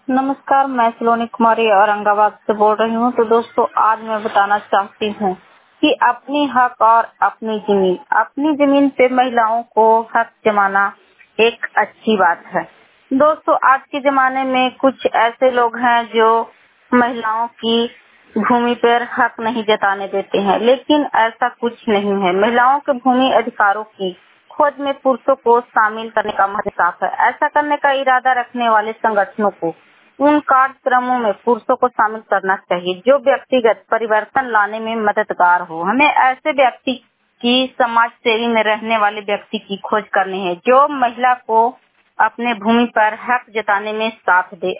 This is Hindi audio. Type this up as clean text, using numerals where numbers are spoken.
नमस्कार, मैं सलोनी कुमारी औरंगाबाद से बोल रही हूँ। तो दोस्तों, आज मैं बताना चाहती हूँ कि अपनी हक और अपनी जमीन पे महिलाओं को हक जमाना एक अच्छी बात है। दोस्तों, आज के जमाने में कुछ ऐसे लोग हैं जो महिलाओं की भूमि पर हक नहीं जताने देते हैं, लेकिन ऐसा कुछ नहीं है। महिलाओं के भूमि अधिकारों की खोज में पुरुषों को शामिल करने का महत्व साफ है। ऐसा करने का इरादा रखने वाले संगठनों को उन कार्यक्रमों में पुरुषों को शामिल करना चाहिए जो व्यक्तिगत परिवर्तन लाने में मददगार हो। हमें ऐसे व्यक्ति की समाज सेवी में रहने वाले व्यक्ति की खोज करनी है जो महिला को अपने भूमि पर हक जताने में साथ दे।